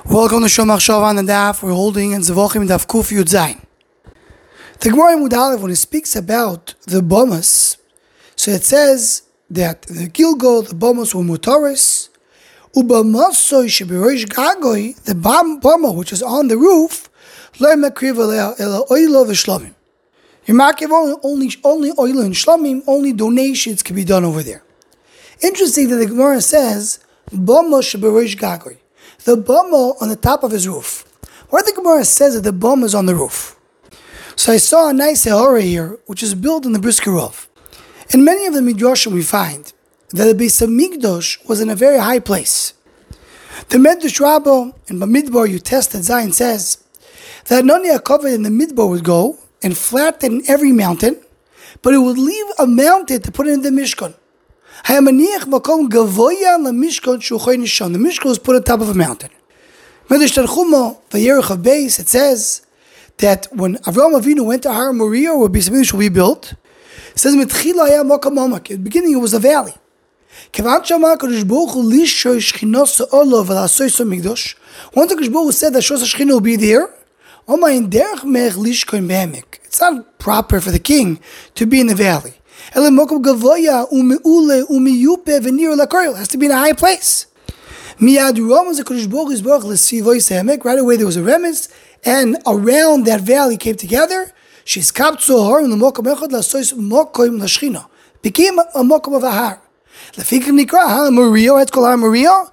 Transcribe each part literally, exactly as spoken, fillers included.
Welcome to Shomach Shav on the Daf. We're holding in Zevachim Daf Kuf Yud Zayin. The Gemara in Mudalev, when it speaks about the bomas, so it says that the Gilgal, the bomas were mutaris, ubamasoi shebirosh gagoi, the boma which is on the roof, lo makriv ela oilo v'shlomim. You makiv only only oil and shlomim, only donations can be done over there. Interesting that the Gemara says boma shebirosh gagoi. The bama on the top of his roof. Why the Gemara says that the bama is on the roof? So I saw a nice hora here, which is built in the Brisker Rov. In many of the midrashim we find that the Beis Hamikdash was in a very high place. The Medrash Rabbah in Bamidbar Yutes Zayin says that Noni HaKavod in the Midbar would go and flatten every mountain, but it would leave a mountain to put it in the Mishkan. The Mishkan was put on top of a mountain. Medrash Tanchuma, Vayerech of Beis, it says that when Avraham Avinu went to Har Moriah, where Beis Hamikdash will be built, it says, at the beginning it was a valley. Once the Baruch said that Shos HaShechina will be there, it's not proper for the king to be in the valley. It has to be in a high place. Right away there was a remez, and around that valley came together. Became a mokum of a har. It's called Har Moriah.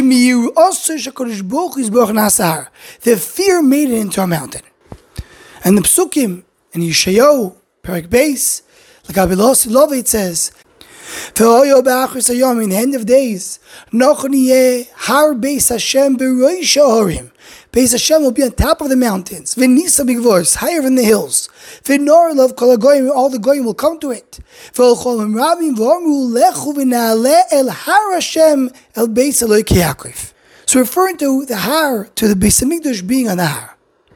The fear made it into a mountain. And the Psukim in Yeshayahu, Perek Beis, like Abilos Love, it says, in the end of days, Har Beis Hashem Beroish Harim. Beis Hashem will be on top of the mountains. V'nisa bigvors, higher than the hills. V'nor love kol hagoyim, all the goyim will come to it. V'olcholem rabim v'omru lechu v'na'aleh el Har Hashem el Beis Eloi Yaakov. So referring to the Har, to the Beis Hamikdash being on the Har.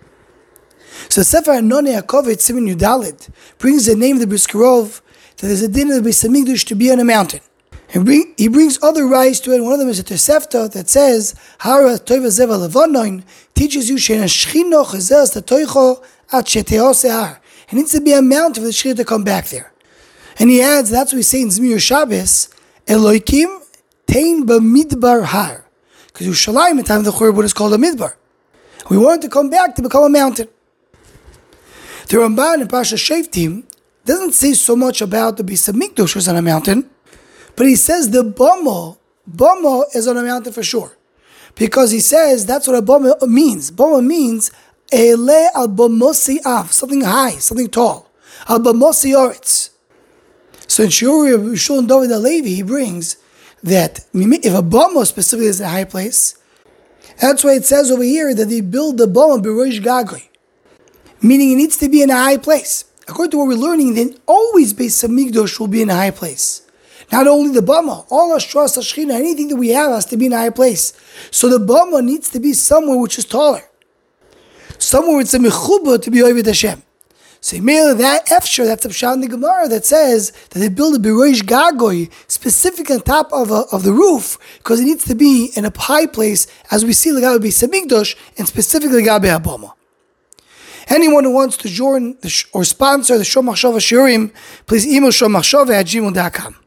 So Sefer Noni HaKavod Siman Yudalid brings the name of the Brisker Rov that there's a din of the Beis Hamikdash to be on a mountain. And bring, he brings other rights to it. One of them is a Tosefta that says, Hara Toiva Zeva Levanoin teaches you Sheina Shechino Chazels Tatoicho At Sheteose Har. It needs to be a mountain for the Shechina to come back there. And he adds, that's what we say in Zmir Shabbos, Eloikim Tein B'Midbar Har. Because Yerushalayim, at the time of the Churban, is called a Midbar. We want it to come back to become a mountain. The Ramban in Parashat Shoftim doesn't say so much about the Beis Hamikdash was on a mountain, but he says the Bama, Bama is on a mountain for sure. Because he says that's what a Bama means. Bama means Ele al Bamosi Av, something high, something tall. Al Bamosi Oretz. So in Shiur Rishon David HaLevi, he brings that if a Bama specifically is in a high place, that's why it says over here that they build the Bama Berosh Gagoi. Meaning it needs to be in a high place. According to what we're learning, then always Beis Hamikdash will be in a high place. Not only the Bama, all Ashras Hashchina, anything that we have has to be in a high place. So the Bama needs to be somewhere which is taller. Somewhere it's a Mechuba to be Oived Hashem. So merely that Efshar, that's a Pshat in the Gemara that says that they build a Berosh Gagoi specific on top of, a, of the roof because it needs to be in a high place as we see Legabe Beis Hamikdash and specifically Legabe HaBama. Anyone who wants to join the sh- or sponsor the Shomach Shav Shiurim, please email shomachshava at gmail dot com.